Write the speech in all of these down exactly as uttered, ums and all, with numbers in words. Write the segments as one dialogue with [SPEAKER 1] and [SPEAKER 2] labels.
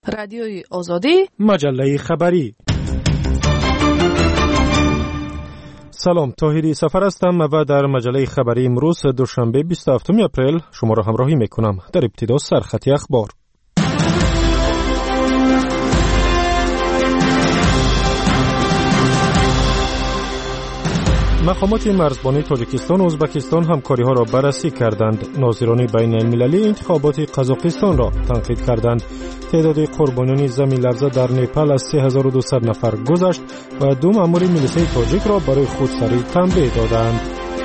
[SPEAKER 1] رادیوی آزادی،
[SPEAKER 2] مجله خبری. سلام، طاهری سفر هستم و در مجله خبری امروز دوشنبه بیست و هفتم اپریل شما را همراهی میکنم. در ابتدا سرخط اخبار. مقامات مرزبانی تاجیکستان و ازبکستان همکاری ها را بررسی کردند. ناظران بین المللی انتخابات قزاقستان را تنقید کردند. تعداد قربانیان زمین لرزه در نیپال از سه هزار و دویست نفر گذشت و دو مأمور میلیسای تاجیک را برای خودسری تنبیه دادند.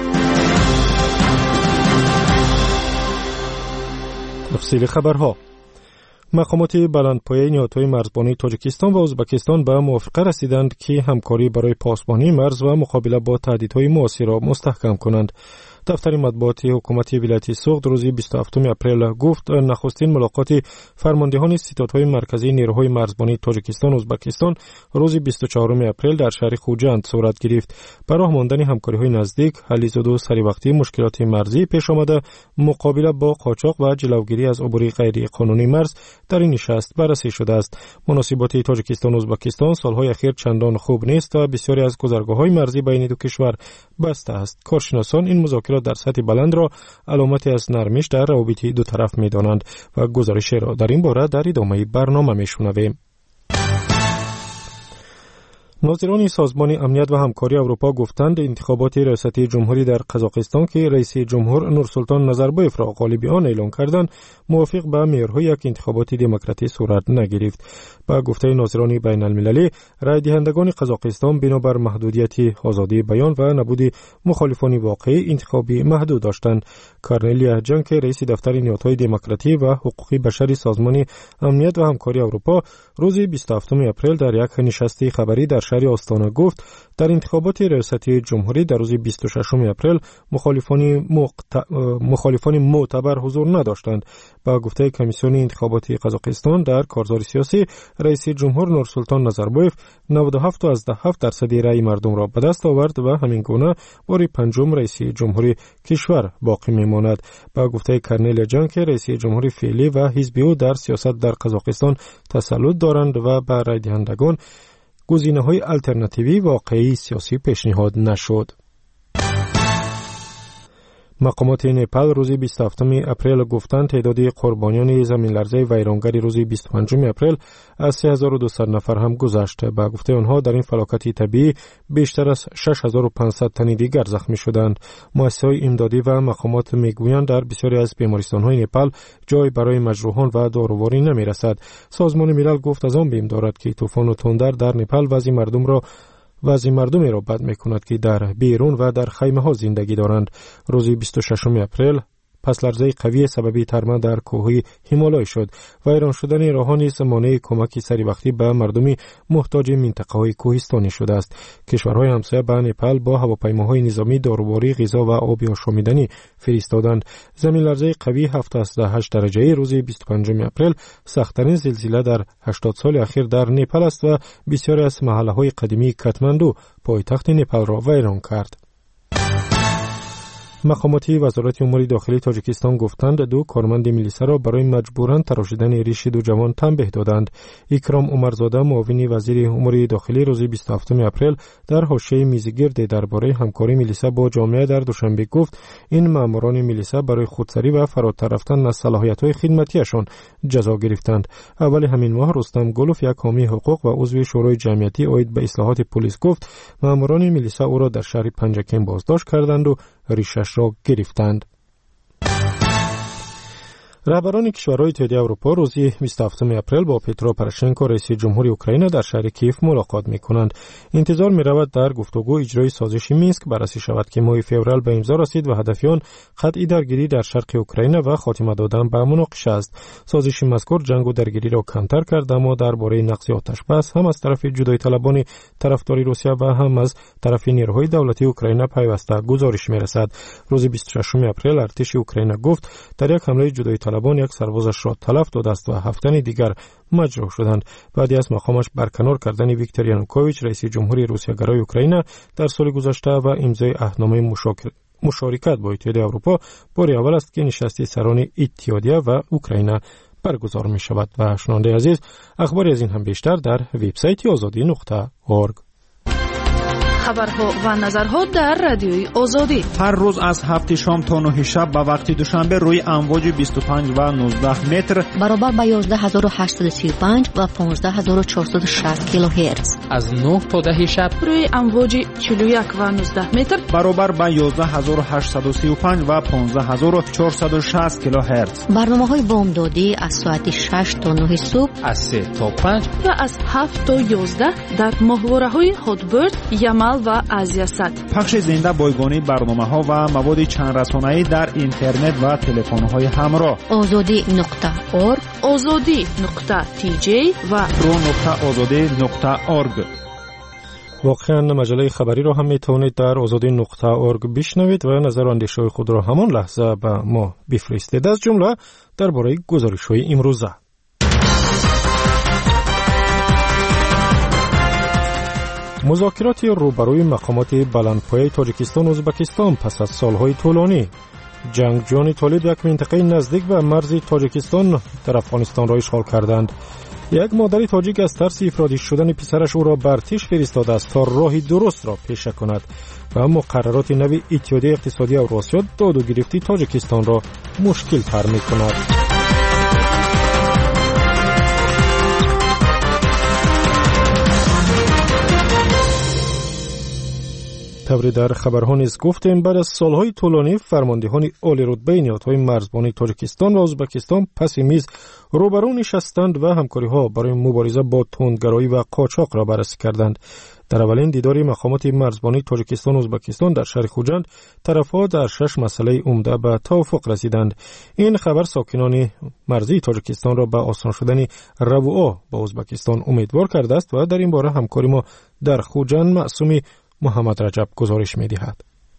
[SPEAKER 2] تفصیل خبرها. مقامات بلندپایه نهادهای مرزبانی تاجیکستان و ازبکستان به موافقه رسیدند که همکاری برای پاسبانی مرز و مقابله با تهدیدهای معاصر را مستحکم کنند. دفتر مطبوعاتی حکومت ولایت سوخت روز بیست و هفتم اپریل گفت نخستین ملاقات فرماندهان ستادهای مرکزی نیروهای مرزبانی تاجیکستان و ازبکستان روز بیست و چهارم اپریل در شهر خوجند صورت گرفت. برای ماندن همکاری‌های نزدیک، حل زود و سریع مشکلات مرزی پیش آمده، مقابله با قاچاق و جلوگیری از عبور غیر قانونی مرز در این نشست بررسی شده است. مناسبات تاجیکستان و ازبکستان سالهای اخیر چندان خوب نیست و بسیاری از گذرگاه‌های مرزی بین دو کشور بسته است. کارشناسان این مذاکرات در سطح بلند را علامتی از نرمش در روابط دو طرف می‌دانند و گزارش را در این باره در ادامه برنامه می‌شنویم. ناظران سازمان امنیت و همکاری اروپا گفتند انتخابات ریاستی جمهوری در قزاقستان که رئیس جمهور نورسولتان نظربایف را غالب آن اعلام کردند، موافق به معیارهای یک انتخابات دموکراتی صورت نگرفت. با گفته ناظران بین المللی، رای دهندگان قزاقستان بنابر محدودیت آزادی بیان و نبود مخالفان واقعی انتخابی محدود داشتند. کارنلیا جان که رئیس دفتر نهادهای دموکراتی و حقوقی بشری سازمان امنیت و همکاری اروپا روز بیست و هفتم اپریل در یک نشست خبری در شهر آستانه گفت در انتخابات ریاستی جمهوری در روز بیست و ششم اپریل مخالفان مقت... مخالفان معتبر حضور نداشتند. با گفته کمیسیون انتخاباتی قزاقستان در کارزار سیاسی، رئیس جمهور نورسولتان نظربایف نود و هفت فاصله هفت درصد رأی مردم را به دست آورد و همین گونه بار پنجم رئیس جمهوری کشور باقی میماند. با گفته کرنل جان که رئیس جمهوری فعلی و حزب او در سیاست در قزاقستان تسلط دارند و به رای دهندگان گزینه‌های الटरनेटिव्ی واقعی سیاسی پیشنهاد نشد. مقامات نیپال روز بیست و هفتم اپریل گفتند تعداد قربانیان زمین لرزه ویرانگر روز بیست و پنجم اپریل از سه هزار و دویست نفر هم گذشت. با گفته آنها در این فلاکت طبیعی بیشتر از شش هزار و پانصد تن دیگر زخمی شدند. مؤسسه‌های امدادی و مقامات میگویند در بسیاری از بیمارستان‌های نیپال جای برای مجروحان و داروواری نمی‌رسد. سازمان ملل گفت از آن بیم دارد که طوفان تندر در نیپال وضع مردم را وضع مردمی را بد می‌کند که در بیرون و در خیمه ها زندگی دارند. روز بیست و ششم اپریل پس لرزه قوی سببی ترمه در کوه هیمالای شد. ویران شدن راه‌ها نیز مانع کمک سریع به مردمی محتاج منطقه‌های کوهستانی شده است. کشورهای همسایه به نیپال با هواپیماهای نظامی داروباری، غذا و آب آشامیدنی فرستادند. زمین لرزه قوی هفت فاصله هشت درجه روز بیست و پنجم اپریل سخت‌ترین زلزله در هشتاد سال اخیر در نیپال است و بسیاری از محله‌های قدیمی کاتماندو پایتخت نیپال را ویران کرد. مقامات وزارت امور داخلی تاجیکستان گفتند دو کارمند میلیسا را برای مجبوراً تراشیدن ریش دو جوان تنبیه دادند. اکرام عمرزاده معاون وزیر امور داخلی روز بیست و هفتم اپریل در حاشیه میزگرد درباره همکاری میلیسا با جامعه در دوشنبه گفت این ماموران میلیسا برای خودسری و فراتر رفتن از صلاحیت‌های خدمتیشان جزا گرفتند. اول همین ماه رستم گلوف، یک حامی حقوق و عضو شورای جمعیتی عاید به اصلاحات پلیس گفت ماموران میلیسا او را در شهر پنجکن بازداشت کردند و ریشش را گرفتند. رهبران کشورهای اتحادیه اروپا روز بیست و هفتم اپریل با پترو پروشنکو رئیس جمهوری اوکراین در شهر کیف ملاقات می‌کنند. انتظار می‌رود در گفتگو اجرای سازش مینسک بررسی شود که ماه فوریه به امضا رسید و هدف آن قطع درگیری در شرق اوکراین و خاتمه دادن به مناقشه است. سازش مذکور جنگ و درگیری را کمتر کرد اما درباره نقض آتش‌بس هم از طرف جدایی طلبان طرفدار روسیه و هم از طرف نیروهای دولتی اوکراین پیوسته گزارش می‌رسد. روز بیست و ششم اپریل ارتش اوکراین گفت در یک حمله جدایی طلبان یک سربازش را تلف داده است و هفت تن دیگر مجروح شدند. بعد از مقامش برکنار کردن ویکتور یانوکوویچ رئیس جمهوری روسیه گرای اوکراین در سال گذشته و امضای عهدنامه مشاکل مشارکت با اتحادیه اروپا بار اول است که نشست سران اتحادیه و اوکراین برگزار می شود. و شنونده عزیز، اخباری از این هم بیشتر در وبسایت آزادی نقطه اورگ.
[SPEAKER 1] خبرها و نظرها در رادیوی آزادی
[SPEAKER 3] هر روز از هفت شام تا نه شب به وقت دوشنبه روی امواج بیست و پنج و نوزده متر
[SPEAKER 4] برابر با یازده هزار و هشتصد و سی و پنج و پانزده هزار و چهارصد و شصت کیلوهرتز،
[SPEAKER 5] از نه تا ده شب
[SPEAKER 1] روی امواج چهل و یک و نوزده متر
[SPEAKER 3] برابر با یازده هزار و هشتصد و سی و پنج و پانزده هزار و چهارصد و شصت کیلوهرتز.
[SPEAKER 4] برنامه‌های بامدادی از ساعت شش تا نه صبح،
[SPEAKER 5] از سه تا پنج
[SPEAKER 1] و از هفت تا یازده در ماهواره‌های هاتبرد، یمل و آزیاست.
[SPEAKER 3] پخش زنده بایگانی برنامه‌ها و مواد چند رسانه‌ای در اینترنت و تلفن‌های همراه.
[SPEAKER 4] آزادی نقطه اورگ،
[SPEAKER 1] آزادی نقطه تی جی و
[SPEAKER 3] رو نقطه آزادی نقطه اورگ.
[SPEAKER 2] واقعا مجله خبری را هم میتونید در آزادی نقطه اورگ بشنوید و نظر و اندیشه خود را همان لحظه به ما بفرستید. از جمله درباره گزارش‌های امروزه. مذاکرات روبروی مقامات بلندپایه تاجیکستان و ازبکستان پس از سالهای طولانی. جنگجویان طالب یک منطقه نزدیک به مرز تاجیکستان در افغانستان را اشغال کردند. یک مادر تاجیک از ترس افرادی شدن پسرش او را بر تیش فرستاده است تا راه درست را پیشه کند و مقررات نوی اتحادیه اقتصادی اوراسیا داد و گرفتی تاجیکستان را مشکل تر می کند. طبری در خبرها نیز گفتیم بعد از سالهای طولانی فرماندهان عالی رتبه نهادهای مرزبانی تاجیکستان و ازبکستان پس میز روبرو نشستند و همکاری‌ها برای مبارزه با تندگرایی و قاچاق را بررسی کردند. در اولین دیدار مقامات مرزبانی تاجیکستان و ازبکستان در شهر خوجند، طرف‌ها در شش مسئله عمده به توافق رسیدند. این خبر ساکنان مرزی تاجیکستان را به آسان شدن ربوعا با ازبکستان امیدوار کرده است و در این باره همکاری ما در خوجند معصومی محمد رجب گزارش می‌دهد.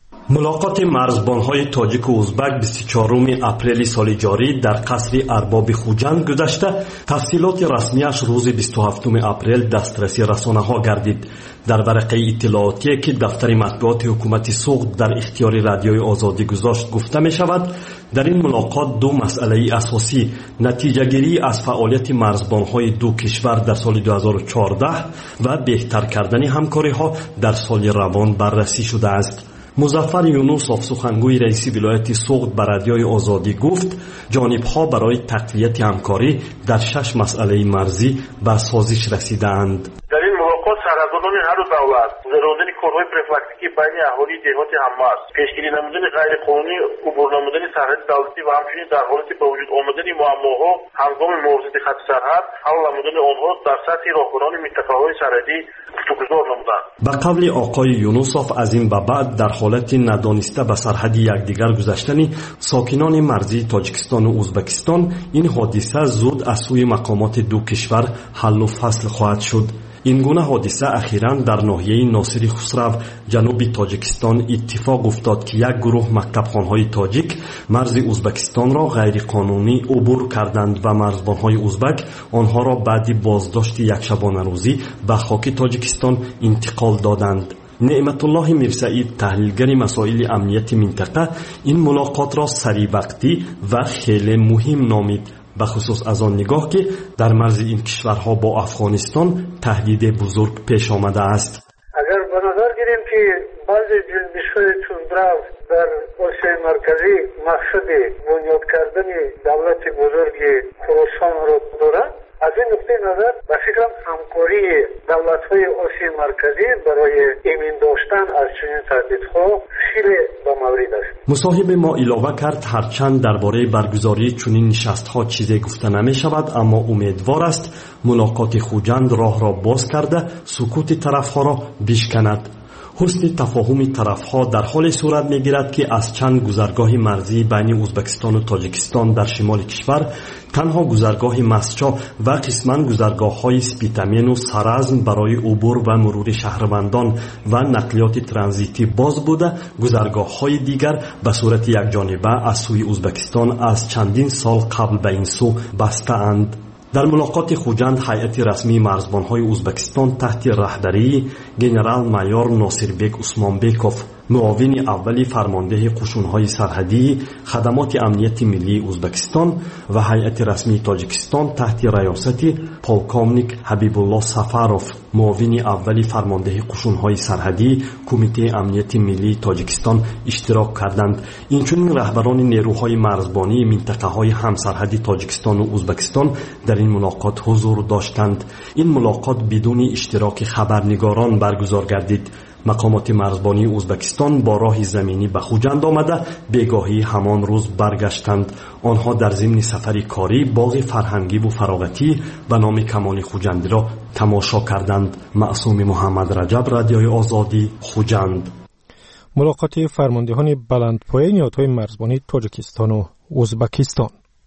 [SPEAKER 6] ملاقات مرزبان‌های تاجیک و ازبک بیست و چهارم اپریل سال جاری در قصر ارباب خوجند گذشته، تفصیلات رسمیش روز بیست و هفتم اپریل دسترسی رسانه‌ها گردید. در ورقه اطلاعاتی که دفتر مطبوعات حکومت سوخت در اختیار رادیوی آزادی گذاشت گفته می شود در این ملاقات دو مسئله اساسی نتیجه گیری از فعالیت مرزبان‌های دو کشور در سال دو هزار و چهارده و بهتر کردن همکاری‌ها در سال روان بررسی شده است. مظفر یونوسوف سخنگوی رئیس ولایت سوخت به رادیوی آزادی گفت جانب‌ها برای تقویت همکاری در شش مسئله مرزی به سازش رسیدند.
[SPEAKER 7] در این ملاقات سرحدداران هر دو دولت گذراندن کارهای پروفیلاکتیکی بین اهالی دهات هممرز، پیشگیری نمودن غیرقانونی عبور نمودن سرحد دولتی و همچنین در حالت به وجود آمدن معماها هنگام محافظت خط سرحد حل نمودن آنها در سطح راهبران منطقه‌های سرحدی گفتگوزار نمودند.
[SPEAKER 6] به قول آقای یونوسوف از این به بعد در حالت ندانسته به سرحد یکدیگر گذشتن ساکنان مرزی تاجیکستان و ازبکستان این حادثه زود از سوی مقامات دو کشور حل و فصل خواهد شد. این گونه حادثه اخیراً در ناحیه ناصری خسرو جنوب تاجیکستان اتفاق افتاد که یک گروه مکتبخوان‌های تاجیک مرز ازبکستان را غیر قانونی عبور کردند و مرزبان‌های ازبک آنها را بعد بازداشت یک شبانه روزی به خاک تاجیکستان انتقال دادند. نعمت الله میرسعید تحلیلگر مسائل امنیت منطقه این ملاقات را سریع و خیلی مهم نامید، به خصوص از آن نگاه که در مرز این کشورها با افغانستان تهدید بزرگ پیش آمده است.
[SPEAKER 8] اگر به نظر گیریم که بعضی جنبش‌های تندرو در آسیای مرکزی مقصد بنیاد کردن دولت بزرگ خراسان را دارد، از این نقطه نظر به فکرم همکاری دولت‌های آسیای مرکزی برای ایمن داشتن از چنین تهدیدها خیلی با مورد است.
[SPEAKER 6] مصاحب ما علاوه کرد هرچند درباره برگزاری چنین نشست‌ها چیزی گفته نمی‌شود، اما امیدوار است ملاقات خوجند راه را باز کرده سکوت طرف‌ها را بشکند. حسن تفاهم طرف‌ها در حال صورت می‌گیرد که از چند گذرگاه مرزی بین ازبکستان و تاجیکستان در شمال کشور تنها گذرگاه مسچا و قسماً گذرگاه‌های سپیتامین و سرازم برای عبور و مرور شهروندان و نقلیات ترانزیتی باز بوده، گذرگاه‌های دیگر به صورت یکجانبه از سوی ازبکستان از چندین سال قبل به این سو بسته اند. در ملاقات خوجند هیئت رسمی مرزبان‌های ازبکستان تحت رهبری گنرال مایور ناصربک عثمانبکوف معاون اولی فرمانده قشون‌های سرحدی خدمات امنیت ملی ازبکستان و هیئت رسمی تاجیکستان تحت ریاست پولکومنیک حبیب الله سفاروف، معاون اولی فرمانده قشون‌های سرحدی کمیته امنیت ملی تاجیکستان اشتراک کردند. اینچنین رهبران نیروهای مرزبانی منطقه‌های همسرحدی تاجیکستان و ازبکستان در این ملاقات حضور داشتند. این ملاقات بدون اشتراک خبرنگاران برگزار گردید. مقامات مرزبانی ازبکستان با راه زمینی به خوجند آمده بگاهی همان روز برگشتند. آنها در ضمن سفری کاری باغ فرهنگی و فراغتی به نام کمان خوجندی را تماشا کردند. معصوم محمد رجب، رادیوی آزادی، خوجند.
[SPEAKER 2] ملاقات فرماندهان بلندپایه نهادهای مرزبانی تاجیکستان و ازبکستان.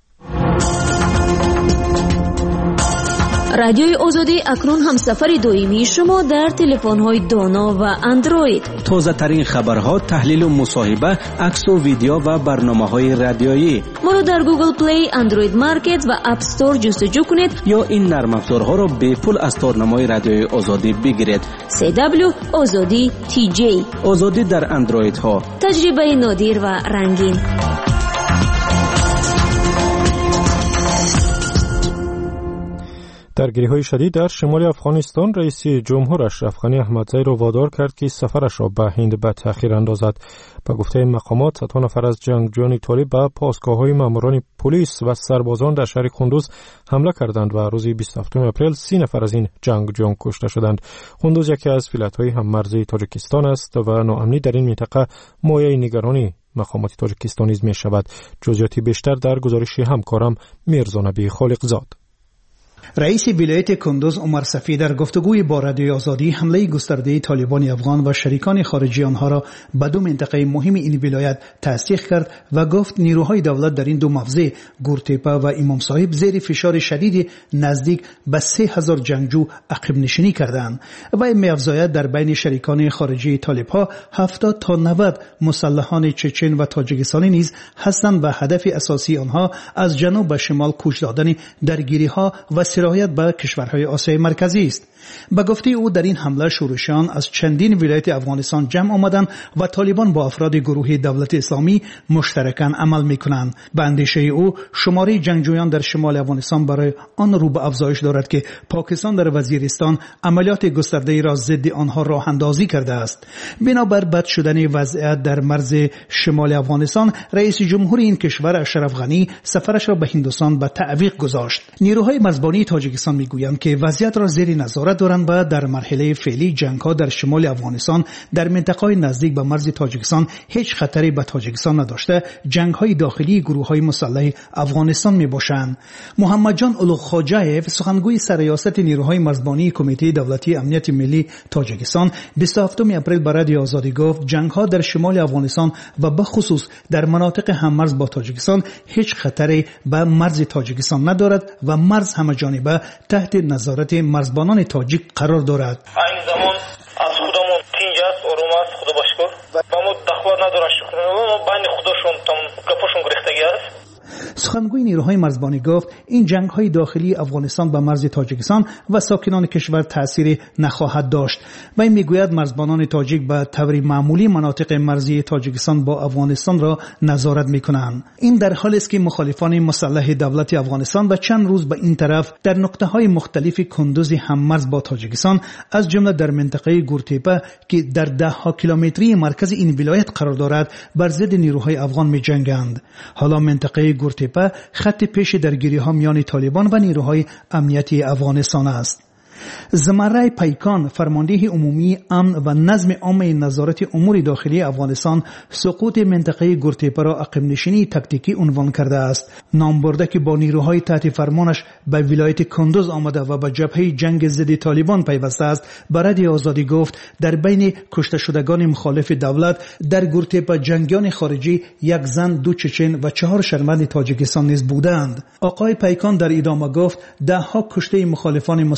[SPEAKER 9] رادیوی آزادی اکنون هم سفر دائمی شما در تلفن‌های دانا و اندروید.
[SPEAKER 10] تازه ترین خبرها، تحلیل و مصاحبه، عکس و ویدیو و برنامه‌های رادیویی.
[SPEAKER 9] ما را در گوگل پلی، اندروید مارکت و اپ استور جستجو کنید
[SPEAKER 10] یا این نرم افزارها را به پول از تارنمای رادیوی آزادی بگیرید.
[SPEAKER 9] سی دبلیو آزادی تی جی.
[SPEAKER 10] آزادی در اندروید ها.
[SPEAKER 9] تجربه نادر و رنگین.
[SPEAKER 2] درگیری‌های شدید در شمال افغانستان، رئیس جمهور اشرف غنی احمدزی را وادار کرد که سفرش را به هند به تأخیر اندازد. به گفته مقامات، صدها نفر از جنگجویان طالب به پاسگاه‌های ماموران پلیس و سربازان در شهر قندوز حمله کردند و روز بیست و هفتم اپریل سی نفر از این جنگجویان کشته شدند. قندوز یکی از ولایت‌های هممرزی تاجیکستان است و ناامنی در این منطقه مایه نگرانی مقامات تاجیکستان نیز می‌شود. جزئیات بیشتر در گزارش همکارم میرزا نبی خالقزاد.
[SPEAKER 11] رئیس ولایت کندوز عمر صفی در گفتگوی با رادیوی آزادی حمله گسترده طالبان افغان و شریکان خارجی آنها را به دو منطقه مهم این ولایت تصدیق کرد و گفت نیروهای دولت در این دو موضع گورتپه و امام صاحب زیر فشار شدید نزدیک به سه هزار جنگجو عقب نشینی کردند و می‌افزاید در بین شریکان خارجی طالب‌ها هفتاد تا نود مسلحان چچن و تاجیکستانی نیز هستند و هدف اساسی آنها از جنوب به شمال کوچ دادن درگیری‌ها و سرایت به کشورهای آسیای مرکزی است. به گفته او در این حمله شورشیان از چندین ولایت افغانستان جمع آمدند و طالبان با افراد گروه دولت اسلامی مشترکاً عمل می‌کنند. به اندیشه او شماره جنگجویان در شمال افغانستان برای آن رو به افزایش دارد که پاکستان در وزیرستان عملیات گسترده‌ای را ضد آنها راه اندازی کرده است. بنابر بد شدن وضعیت در مرز شمال افغانستان، رئیس جمهور این کشور اشرف غنی سفرش را به هندوستان به تعویق گذاشت. نیروهای مرزبانی تاجیکستان میگویند که وضعیت را زیر نظارت دارند و در مرحله فعلی جنگ‌ها در شمال افغانستان در منطقه‌های نزدیک به مرز تاجیکستان هیچ خطری به تاجیکستان نداشته، جنگ‌های داخلی گروه‌های مسلح افغانستان میباشند. محمد جان اولوخاجایف، سخنگوی سرریاست نیروهای مرزبانی کمیته دولتی امنیت ملی تاجیکستان، بیست و هفتم اپریل به رادیوی آزادی گفت جنگ‌ها در شمال افغانستان و به خصوص در مناطق هممرز با تاجیکستان هیچ خطری به مرز تاجیکستان ندارد و مرز همه‌جانبه تحت نظارت مرزبانان تاجیک قرار دارد.
[SPEAKER 12] این زمان از خودمون تینج است، آروم است، خدا باشکر. و ما دخواه ندارن شکر. ما بین خودشون تام گپاشون گرفتگی است.
[SPEAKER 11] سخنگوی نیروهای مرزبانی گفت این جنگ‌های داخلی افغانستان به مرز تاجیکستان و ساکنان کشور تأثیری نخواهد داشت و این میگوید مرزبانان تاجیک به طور معمولی مناطق مرزی تاجیکستان با افغانستان را نظارت میکنند. این در حالی است که مخالفان مسلح دولت افغانستان و چند روز به این طرف در نقطه‌های مختلف کندوز هممرز با تاجیکستان از جمله در منطقه گورتپه که در ده ها کیلومتری مرکز این ولایت قرار دارد بر ضد نیروهای افغان می‌جنگند. حالا منطقه گورتپه خط پیش درگیری‌ها میان طالبان و نیروهای امنیتی افغانستان است. زمره پیکان، فرمانده عمومی امن و نظم عامه نظارت امور داخلی افغانستان، سقوط منطقه گورتپه را عقب نشینی تاکتیکی عنوان کرده است. نام برده که با نیروهای تحت فرمانش به ولایت کندوز آمده و به جبهه جنگ ضد طالبان پیوسته است، برای آزادی گفت در بین کشته شدگان مخالف دولت در گورتپه جنگیان خارجی، یک زن، دو چچن و چهار شهروند تاجیکستان نیز بودند. آقای پیکان در ادامه گفت ده ها کشته مخالفان مسلح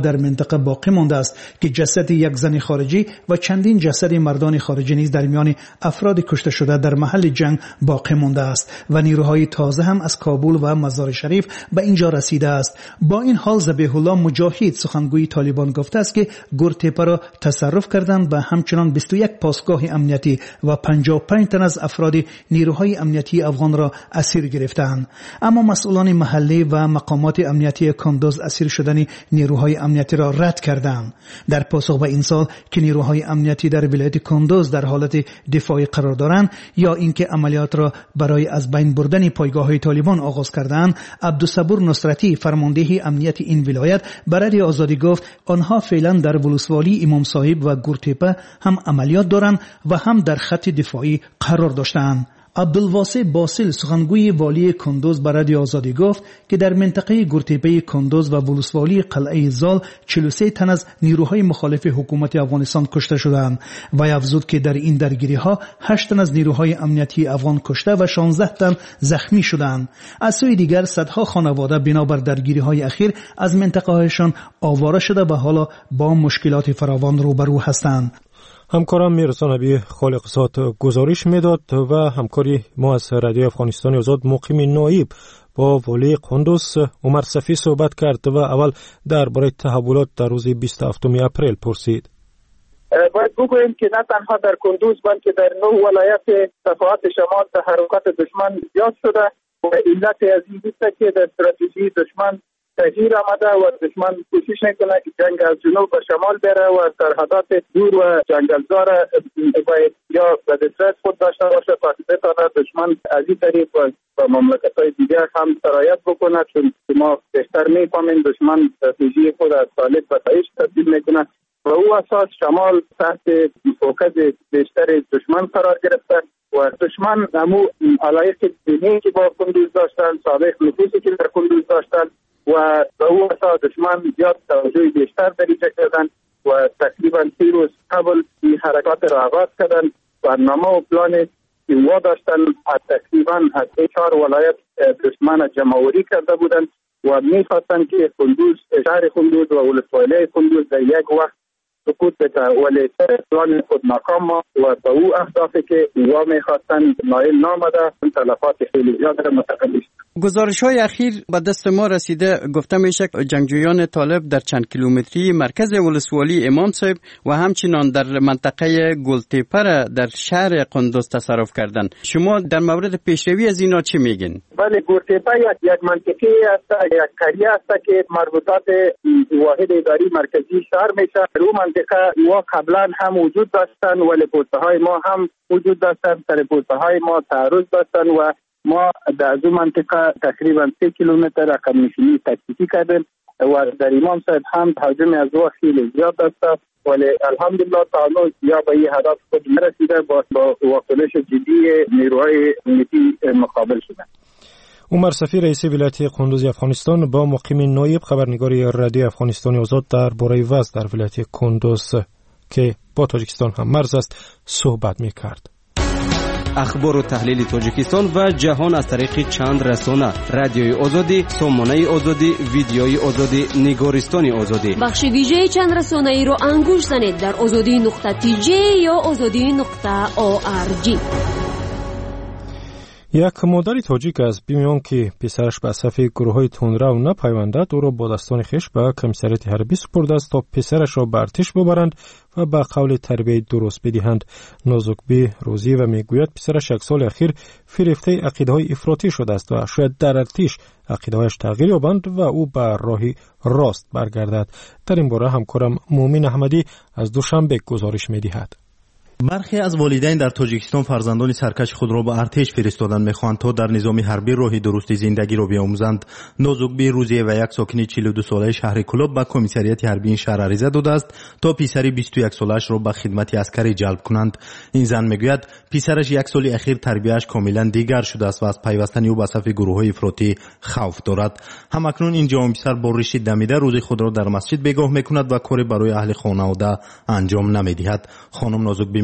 [SPEAKER 11] در منطقه باقی مانده است که جسد یک زن خارجی و چندین جسد مردان خارجی نیز در میان افراد کشته شده در محل جنگ باقی مانده است و نیروهای تازه هم از کابل و مزار شریف به اینجا رسیده است. با این حال ذبیح الله مجاهد سخنگوی طالبان گفته است که گورتپه را تصرف کردند و همچنان بیست و یک پاسگاه امنیتی و پنجاه و پنج تن از افراد نیروهای امنیتی افغان را اسیر گرفتند. اما مسئولان محلی و مقامات امنیتی کندوز اسیر شدن نیروهای امنیتی را رد کردند. در پاسخ به این سال که نیروهای امنیتی در ولایت کندوز در حالت دفاعی قرار دارند یا اینکه عملیات را برای از بین بردن پایگاه‌های طالبان آغاز کردند، عبدالصبور نصرتی فرمانده امنیتی این ولایت برای آزادی گفت آنها فعلا در ولسوالی امام صاحب و گورتپه هم عملیات دارند و هم در خط دفاعی قرار داشتند. عبدالواسع باسل سخنگوی والی کندوز برای آزادی گفت که در منطقه گورتپه کندوز و ولسوالی قلعه زال چهل و سه تن از نیروهای مخالف حکومت افغانستان کشته شدند و افزود که در این درگیری ها هشت تن از نیروهای امنیتی افغان کشته و شانزده تن زخمی شدند. از سوی دیگر صدها خانواده بنابر درگیری های اخیر از منطقه هایشان آواره شده و حالا با مشکلات فراوان روبرو هستند.
[SPEAKER 2] همکارم میرسان نبی خالق سات گزارش میداد و همکاری ما از رادیو افغانستان آزاد مقیم نایب با والی کندوز عمر صفی صحبت کرد و اول درباره تحولات در روز بیست و هفتم اپریل پرسید.
[SPEAKER 13] باید بگوییم که نه تنها در کندوز بلکه در نه ولایت صفحات شمال تحرکات دشمن زیاد شده و علت از این است که در استراتژی دشمن تغییر آمده و دشمن کوشش میکنه که جنگ از جنوب به شمال بره و سرحدات دور و جنگلزار باید یا به دسترس خود داشته باشه تا که بتواند دشمن از این طریق و مملکت‌های دیگر هم سرایت بکنه، چون ما بیشتر میفهمیم دشمن استراتژی خود از طالب به تایش تبدیل میکنه و او اساس شمال تحت فوکس بیشتر دشمن قرار گرفته و دشمن همو علایق دینی که با کندوز داشتن، سابق نفوذی که در کندوز داشتن و به او اساس دشمن زیاد توجه بیشتر دریجه کردن و تقریبا سی روز قبل این حرکات را آغاز کردن. برنامه و پلان که وا داشتن از تقریبا از چهار ولایت دشمن جمع‌آوری کرده بودن و می‌خواستن که کندوز، شهر کندوز و ولسوالی کندوز در یک وقت سقوط بده، ولی پلان خود ناکام و به او اهدافی که وا می‌خواستن نایل نامده، تلفات خیلی زیاد را متقابل شد.
[SPEAKER 14] گزارش‌های اخیر به دست ما رسیده گفته میشه جنگجویان طالب در چند کیلومتری مرکز ولسوالی امام صاحب و همچنان در منطقه گلتپه در شهر کندوز تصرف کردند. شما در مورد پیشروی از اینا چی میگین؟
[SPEAKER 13] بله، گلتپه یک یک منطقه است، یک قریه است که مربوطات واحد اداری مرکزی شهر میشه. رو منطقه و قبلا هم وجود داشتن ولی پوسته‌های ما هم وجود داشتن، سر پوسته‌های ما تعرض داشتن و ما در از منطقه تقریبا سه کیلومتر رقم نشینی تکتیکی کردیم و در امام صاحب هم حجم از او خیلی زیاد است ولی الحمدلله تعالی یا به این هدف خود نرسیده با واکنش جدی نیروهای امنیتی مقابل شده.
[SPEAKER 2] عمر صفی رئیس ولایت کندوز افغانستان با مقیم نایب خبرنگار رادیو افغانستان آزاد درباره وضع در ولایت کندوز که با تاجیکستان هم مرز است صحبت می‌کرد.
[SPEAKER 10] اخبار و تحلیل تاجیکستان و جهان از طریق چند رسانه: رادیوی آزادی، سامانه آزادی، ویدیوی آزادی، نگارستان آزادی.
[SPEAKER 9] بخش ویژه چند رسانه ای رو انگوش زنید در آزادی نقطه تی جی یا آزادی نقطه او آر جی.
[SPEAKER 2] یک مادر تاجیک از بیمیان که پسرش به صف گروه‌های تندرو نپیوندد او را با دستان خویش به کمیساریات حربی سپرده است تا پسرش را به ارتش ببرند و به قول تربیت درست بدهند. نازکبی روزی و میگوید پسرش یک سال اخیر فریفته عقیده‌های افراطی شده است و شاید در ارتش عقیده‌هایش تغییر یابند و او به راه راست برگردد. در این باره همکارم مومن احمدی از دوشنبه گزارش می‌دهد.
[SPEAKER 15] برخی از والدین در تاجیکستان فرزندان سرکش خود را به ارتش فرستادن می‌خواهند تا در نظام حربی راه درست زندگی را بیاموزند. نازکبی روزی و یک ساکن چهل و دو ساله شهر کلوب به کمیساریات حربی این شهر عریضه داده است تا پسری بیست و یک سالش را به خدمت عسکری جلب کنند. این زن میگوید پسرش یک سال اخیر تربیتش کاملا دیگر شده است و از پیوستن او به صف گروه‌های افراطی خوف دارد. همکنون این جوان پسر با ریش دمیده روزی خود را در مسجد بگاه میکند و کاری برای اهل خانواده انجام نمیدهد. خانم نازکبی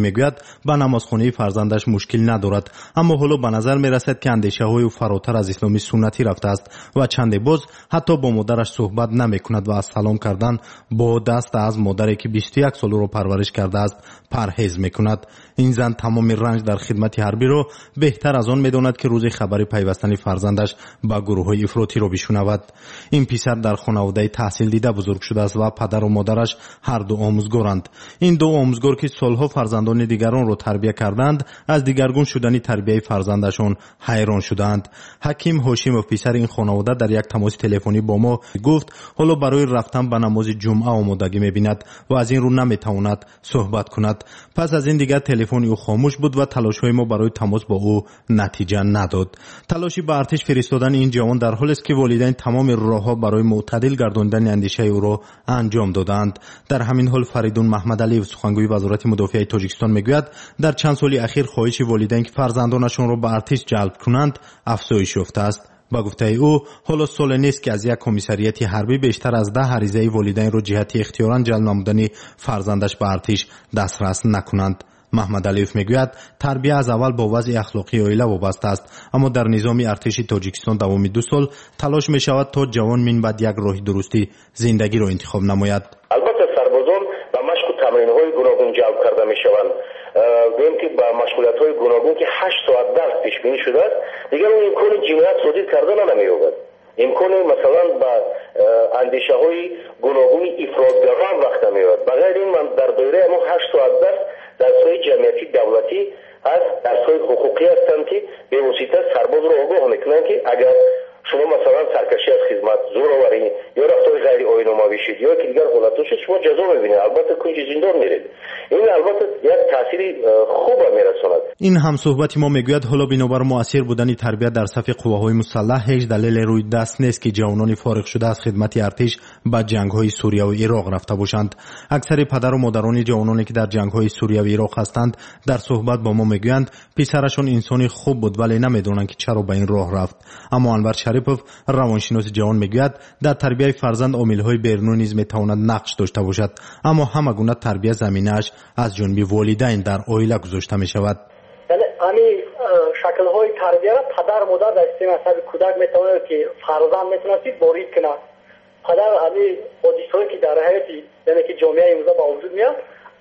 [SPEAKER 15] میگوید به نمازخانه فرزندش مشکل ندارد، اما حالا به نظر میرسد که اندیشه های او فراتر از اسلامی سنتی رفته است و چند باز حتی با مادرش صحبت نمیکند و از سلام کردن با دست از مادری که بیست و یک سال را پرورش کرده است پرهیز میکند. این زن تمام رنج در خدمت حربی را بهتر از آن میداند که روز خبری پیوستن فرزندش به گروه های افراطی را بشنود. این پسر در خانواده تحصیل دیده بزرگ شده است و پدر و مادرش هر دو آموزگارند. این دو آموزگار که سالها فرزندان دیگران را تربیت کردند از دیگرگون شدن تربیت فرزندشان حیران شدند. حکیم هاشمov پسر این خانواده در یک تماس تلفنی با ما گفت حالا برای رفتن به نماز جمعه آمادگی می‌بیند و از این رو نمی‌تواند صحبت کند. پس از این دیگر تلفن او خاموش بود و تلاش‌های ما برای تماس با او نتیجه نداد. تلاشی به ارتش فرستادن این جوان در حالی است که والدین تمام راه‌ها برای معتدل گرداندن اندیشه او را انجام دادند. در همین حال فریدون محمدعلی سخنگوی وزارت مدافع تاجیکستان میگوید در چند سال اخیر خواهش والدین که فرزندانشان را به ارتش جلب کنند افزایش یافته است. با گفته او حالا سال نیست که از یک کمیسریت حربی بیشتر از ده عریضه والدین را جهت اختیاراً جلب نمودن فرزندش به ارتش دسترس نکنند. محمد علیف میگوید تربیت از اول با وضع اخلاقی عائله وابسته است، اما در نظام ارتش تاجیکستان دوام دو سال تلاش می شود تا جوان من بعد یک راه درستی زندگی را انتخاب نماید.
[SPEAKER 16] البته سربازان با مشق و تمرین‌های گوناگون جلب کرده می شوند. گویم که با مشغولیت‌های گوناگون که هشت ساعت درس پیش بینی شده است دیگر اون امکان جنایت صادر کردن نمی‌یابد. امکان مثلا با اندیشه‌های گوناگون افراطگران وقت نمی‌یابد. بغیر این من در دایره ما هشت ساعت درس درس‌های جمعیتی دولتی از درس‌های حقوقی هستند که به واسطه سرباز را آگاه می‌کنند که اگر شما مثلا سرکشی از خدمت، زورآوری یا رفتار غیر آیین‌آمیز شد یا که دیگر حالت شد شما جزا می‌بینید، البته کنج زندان میرید. این البته یک تأثیری خوب میرساند.
[SPEAKER 15] این هم صحبت ما میگوید حالا بنابر مؤثر بودن تربیت در صف قواهای مسلح هیچ دلیل روی دست نیست که جوانان فارغ شده از خدمت ارتش به جنگ‌های سوریه و عراق رفته باشند. اکثر پدر و مادران جوانانی که در جنگ‌های سوریه و عراق هستند در صحبت با ما میگویند پسرشون انسانی خوب بود ولی نمیدونن که چرا به این راه رفت. اما انور شریپov روانشناس جوان میگوید در تربیت فرزند عامل‌های بیرونی نیز میتواند نقش داشته باشد، اما همه گونه تربیت زمینه‌اش از جانب والدین در عائله گذاشته میشود.
[SPEAKER 17] یعنی همین شکل‌های تربیت پدر مادر در سیم حساب کودک میتونه که فرزند میتونه بارید کنه. پدر همین حادثه‌ای که در حیاتی یعنی که جامعه امروزه با وجود میاد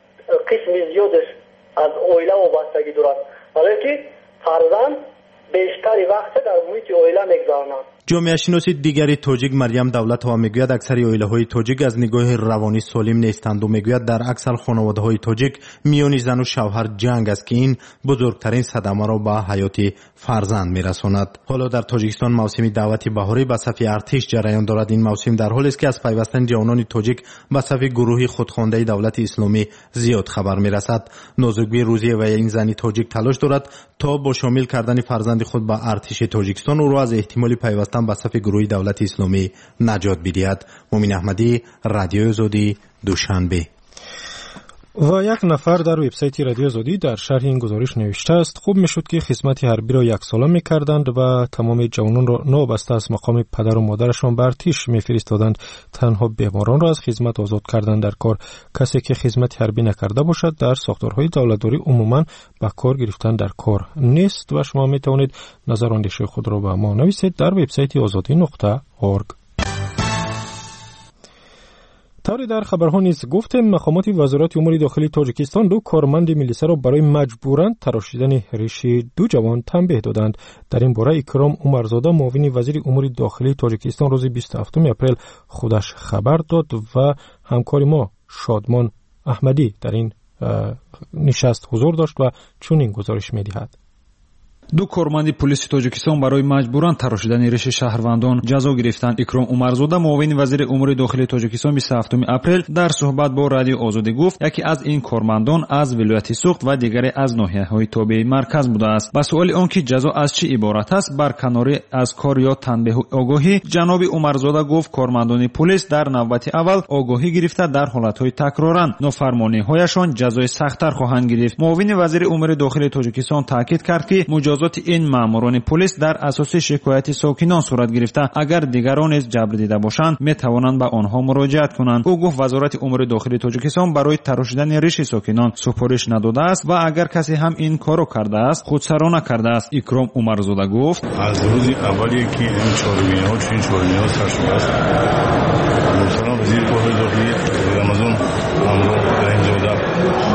[SPEAKER 17] قسم زیادش از عائله وابستگی دارد، ولی که فرزند بیشتری وقت در محیط عائله میگذرانند.
[SPEAKER 15] جامعه شناس دیگری تاجیک مریم دولت‌ها میگوید اکثر عائله‌های تاجیک از نگاه روانی سالم نیستند و میگوید در اکثر خانواده‌های تاجیک میان زن و شوهر جنگ است که این بزرگترین صدمه را به حیات فرزند میرساند. حالا در تاجیکستان موسم دعوت بهاری به صف ارتش جریان دارد. این موسم در حالی است که از پیوستن جوانان تاجیک به صف گروه خودخوانده دولت اسلامی زیاد خبر میرسد. نازکبی روزی و این زنی تاجیک تلاش دارد تا با شامل کردن فرزند خود به ارتش تاجیکستان او را از احتمالی پیوستن به صف گروه دولت اسلامی نجات بدهد. مومن احمدی، رادیو آزادی، دوشنبه.
[SPEAKER 2] و یک نفر در وبسایت رادیو آزادی در شرح این گزارش نوشته است خوب میشد که خدمت حربی را یک ساله میکردند و تمام جوانان را نابسته از مقام پدر و مادرشان به ارتش میفرستادند. تنها بیماران را از خدمت آزاد کردن در کار. کسی که خدمت حربی نکرده باشد در ساختارهای دولتداری عموما به کار گرفتن در کار نیست. و شما میتوانید نظر و اندیشه خود را به ما نویسید در وبسایت آزادی نقطه اورگ. طوری در خبرها نیز گفتیم مقامات وزارت امور داخلی تاجیکستان دو کارمند میلیسا را برای مجبوراً تراشیدن ریش دو جوان تنبیه دادند. در این باره اکرام عمرزاده معاون وزیر امور داخلی تاجیکستان روز بیست و هفتم اپریل خودش خبر داد و همکار ما شادمان احمدی در این نشست حضور داشت و چنین گزارش می‌دهد.
[SPEAKER 3] دو کارمند پلیس تاجیکستان برای مجبوران تراشیدن ریش شهروندان جزا گرفتند. اکرام عمرزاده معاون وزیر امور داخلی تاجیکستان بیست و هفتم اپریل در صحبت با رادیو آزادی گفت یکی از این کارمندان از ولایت سوخت و دیگری از ناحیه‌های تابع مرکز بوده است. با سوال آنکه جزا از چه عبارت است برکناری از کار یا تنبیه آگاهی جناب عمرزاده گفت کارمندان پلیس در نوبت اول آگاهی گرفته در حالت‌های تکرارند نافرمانی‌هایشان جزای سخت‌تر خواهند گرفت. معاون وزیر امور داخلی تاجیکستان تاکید کرد که مجازات اعتراضات این ماموران پلیس در اساس شکایت ساکنان صورت گرفته. اگر دیگران نیز جبر دیده باشند میتوانند به آنها مراجعت کنند. او گفت وزارت امور داخلی تاجیکستان برای تراشیدن ریش ساکنان سفارش نداده است و اگر کسی هم این کارو کرده است خودسرانه کرده است. اکرام عمرزاده گفت
[SPEAKER 18] از روز اولی که این چهارمین‌ها چون چهارمین‌ها سر شده است محترم وزیر کار داخلی رمضان امرو رحیم‌زاده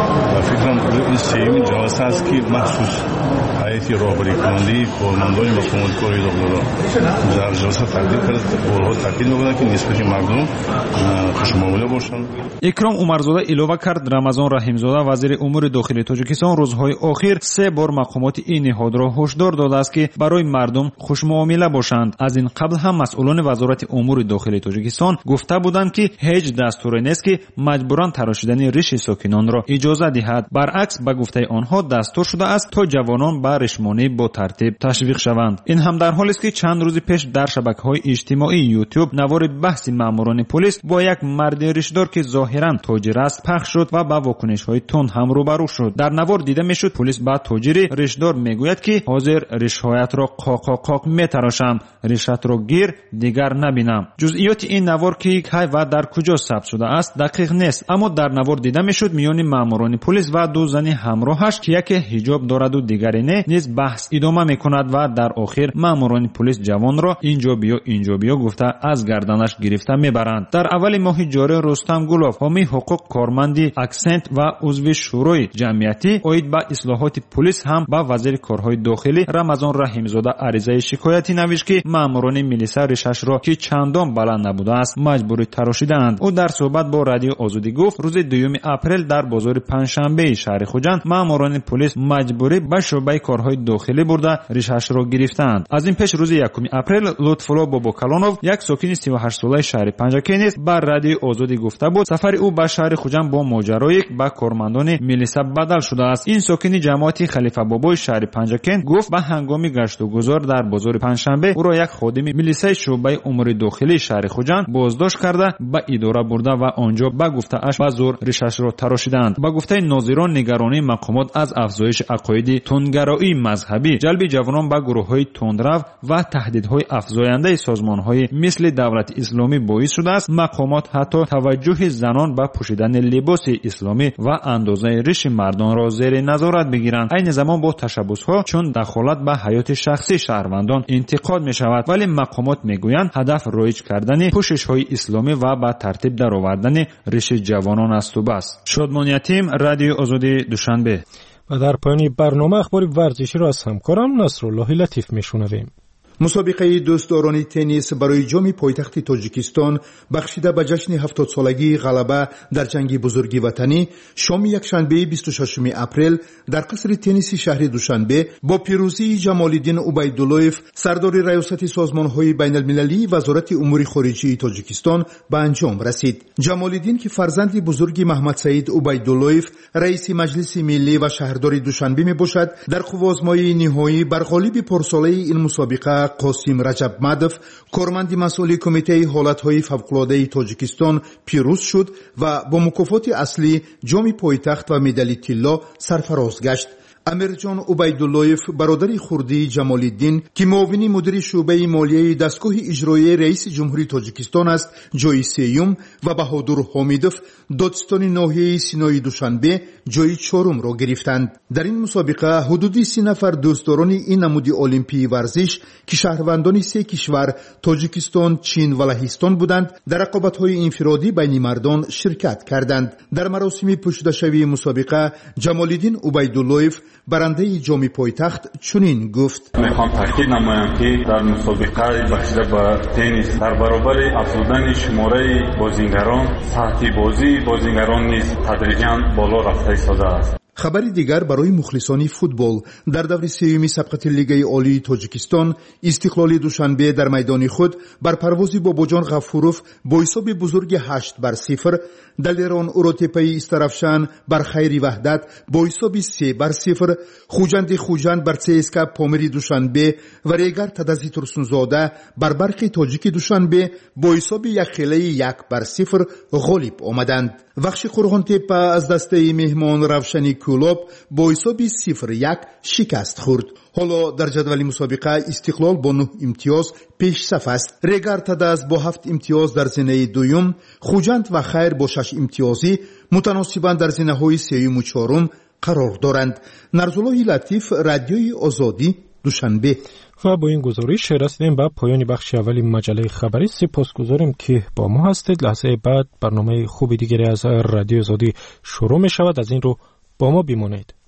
[SPEAKER 18] و فکرم این سیمین جلسه است که مخصوص هیئت راهبری کننده کارمندان مقامات کاری داخلی در جلسه تقدیم کرد قول‌ها تاکید می‌کنند که نسبت مردم خوش‌معامله باشند.
[SPEAKER 3] اکرام عمرزاده اضافه کرد رمضان رحیم‌زاده وزیر امور داخلی تاجیکستان روزهای اخیر سه بار مقامات این نهاد را هشدار داده است که برای مردم خوش‌معامله باشند. از این قبل هم مسئولان وزارت امور داخلی تاجیکستان گفته بودند که هیچ دستوری نیست که مجبوراً تراشیدن ریش ساکنان را اجازه دهد. برعکس به گفته آنها دستور شده است تا جوانان به ریشمانی با ترتیب تشویق شوند. این هم در حالی است که چند روز پیش در شبکه‌های اجتماعی یوتیوب نوار بحث ماموران پلیس با یک مرد ریشدار که ظاهراً تاجر است پخش شد و با واکنش‌های تند هم روبرو شد. در نوار دیده میشد پلیس با تاجر ریشدار میگوید که حاضر ریش‌هایت را قاق قاق قاق میتراشم، ریشت را گیر دیگر نبینم. جزئیات این نوار که کی و در کجا ثبت شده است دقیق نیست، اما در نوار دیده میشد میان ماموران پلیس و دو زن همراهش که یکی حجاب دارد و دیگری نه نیز بحث ادامه میکند و در آخر ماموران پلیس جوان را اینجا بیا اینجا بیا گفته از گردنش گرفته میبرند. در اول ماه جاری رستم گلوف حامی حقوق کارمندی اکسنت و عضو شورای جمعیتی اید به اصلاحات پلیس هم با وزیر کارهای داخلی رمضان رحیم‌زاده عریضه شکایتی نوشت که ماموران میلیسا ریشش را که چندان بلند نبوده است مجبوری تراشیدند. او در صحبت با رادیو آزادی گفت روز دوم اپریل در بازار پنجشنبه شهر خوجند ماموران پلیس مجبوری به شعبه کارهای داخلی برده ریشش را گرفتند. از این پیش روز یکم اپریل لطف‌الله باباکلانوف یک ساکن سی و هشت ساله شهر پنجاکی نیز بر رادیو آزادی گفته بود سفر او به شهر خوجند با ماجرای با کارمندان میلیسا بدل شده است. این ساکن جماعت خلیفه بابای شهر پنجاکی گفت به هنگام گشت و گذار در بازار پنجشنبه او را یک خادم میلیسای شعبه امور داخلی شهر خوجند بازداشت کرده به اداره برده و آنجا به گفته اش به زور ریشش را تراشیدند. به گفته ناظران نگرانی مقامات از افزایش عقاید تندگرایی مذهبی، جلب جوانان به گروه‌های تندرو و تهدیدهای افزاینده سازمان‌های مثل دولت اسلامی باعث شده است مقامات حتی توجه زنان به پوشیدن لباس اسلامی و اندازه ریش مردان را زیر نظارت بگیرند. این زمان با تشبس‌ها چون دخالت به حیات شخصی شهروندان انتقاد می‌شود، ولی مقامات می‌گویند هدف رایج کردن پوشش‌های اسلامی و با ترتیب درآوردن ریش جوانان است و بس. شادمان یتیم، رادیو آزادی، دوشنبه.
[SPEAKER 2] و در پایان برنامه اخبار ورزشی را از همکارم نصرالله لطیف میشنویم.
[SPEAKER 19] مسابقه دوستداران تنیس برای جام پایتخت تاجیکستان بخشیده به جشن هفتاد سالگی غلبه در جنگ بزرگ وطنی شام یکشنبه بیست و ششم اپریل در قصر تنیس شهر دوشنبه با پیروزی جمالالدین عبیداللهیف سردار ریاست سازمان‌های بین‌المللی وزارت امور خارجه تاجیکستان به انجام رسید. جمالالدین که فرزند بزرگ محمد سعید عبیداللهیف رئیس مجلس ملی و شهردار دوشنبه میباشد در قوازمای نهایی بر غالب پارساله این مسابقه قاسم رجب مدف کارمند مسئول کمیته حالتهای فوق‌العاده تاجیکستان پیروز شد و با مکافات اصلی جام پایتخت و مدال طلا سرفراز گشت. امیرجان عبیداللهیف برادر خردی جمالالدین که معاون مدیر شعبه مالیه دستگاه اجرایی رئیس جمهوری تاجیکستان است جای سیوم و بهادر حامیدوف دادستان ناحیه سینای دوشنبه جای چهارم را گرفتند. در این مسابقه حدود سی نفر دوستداران این نمود المپی ورزش که شهروندان سه کشور تاجیکستان، چین و لهستان بودند در رقابت‌های انفرادی بین مردان شرکت کردند. در مراسم پوشیده‌شوی مسابقه جمالالدین عبیداللهیف برنده جام پایتخت چنین گفت:
[SPEAKER 18] میخوام تاکید نمایم که در مسابقه بخشیده به تنیس در برابر افزودن شماره بازیگران سطح بازی بازیگران نیز تدریجاً بالا رفته ایستاده است.
[SPEAKER 19] خبر دیگر برای مخلصان فوتبال در دور سوم سبقت لیگ عالی تاجیکستان استقلال دوشنبه در میدان خود بر پروازی با باباجان غفوروف با حساب بزرگ هشت بر صفر، دلیران اوروتپی استرافشان بر خیر وحدت با حساب سه بر صفر، خوجند خوجند بر سیسکا پامری دوشنبه و ریگر تدزی ترسونزاده بر برق تاجیک دوشنبه با حساب یک خیلی یک بر صفر غالب آمدند. وخش قرغان تپه از دسته مهمان روشنی کلوب با حساب صفر یک شکست خورد. حالا در جدول مسابقه استقلال با نه امتیاز پیش صف است. رگارتاداز با هفت امتیاز در زینه دوم، خوجند و خیر با شش امتیازی متناسباً در زینه های سوم و چهارم قرار دارند. نرزالله لطیف، رادیوی آزادی، دوشنبه.
[SPEAKER 2] و با این گزارش رسیدیم به پایان بخش اولی مجله خبری. سپاسگزاریم که با ما هستید. لحظه بعد برنامه خوبی دیگری از رادیو آزادی شروع می شود. از این رو با ما بمانید.